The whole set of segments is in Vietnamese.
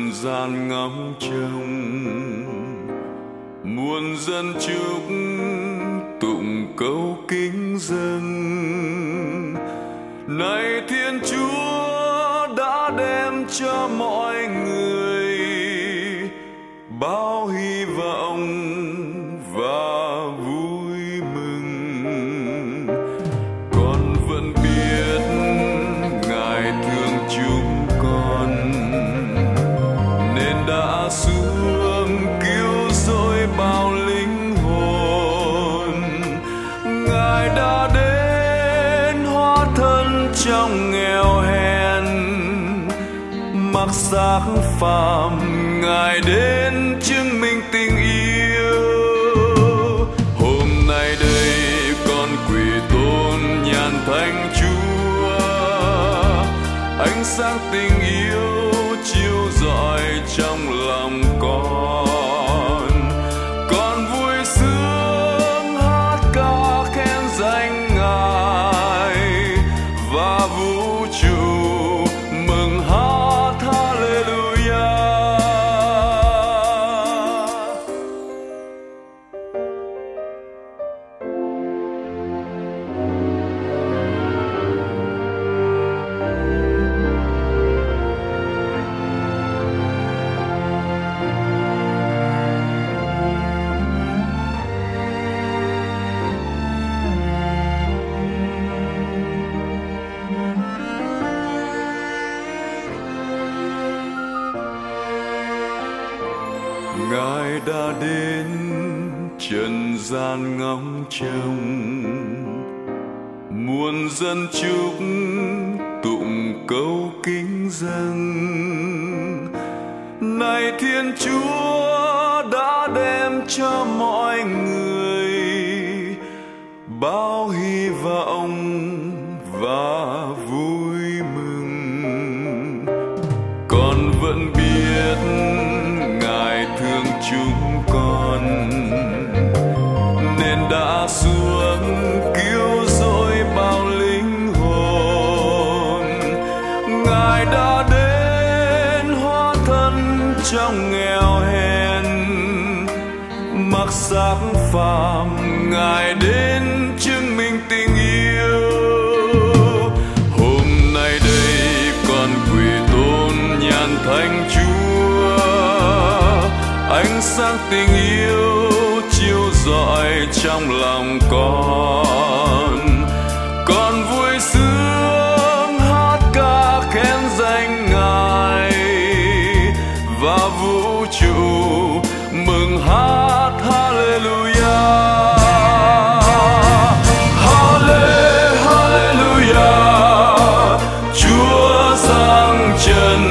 trần gian ngóng trông, muôn dân chúc tụng câu kính dâng. Này Thiên Chúa đã đem cho mọi người bao hy vọng và vui mừng. Con vẫn biết Ngài thương chúng con nên đã xuống cứu rỗi bao linh hồn. Ngài đã đến hóa thân trong nghèo hèn, mặc xác phàm Ngài đến chứng minh tình yêu. Hôm nay đây con quỳ tôn nhàn thánh Chúa, ánh sáng tình yêu chiếu rọi trong lòng con. Con vui sướng hát ca khen danh Ngài và vũ trụ mừng hát Hallelujah. Ngài đã đến trần gian ngóng trông, muôn dân chúc tụng câu kính dâng. Này Thiên Chúa đã đem cho mọi người bao hy vọng và vui mừng. Con vẫn biết Ngài thương chúng con nên đã xuống cứu rỗi bao linh hồn. Ngài đã đến hóa thân trong nghèo hèn, mặc xác phàm Ngài đến chứng minh tình yêu. Hôm nay đây con quỳ tôn nhàn thánh Chúa, ánh sáng tình yêu chiếu rọi trong lòng con. Con vui sướng hát ca khen danh Ngài và vũ trụ mừng hát Hallelujah. Hallelujah, Chúa giáng trần.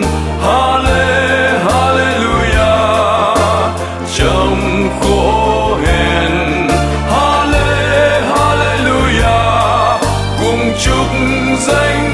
Trong khổ hèn, Hallelujah, cùng chúc danh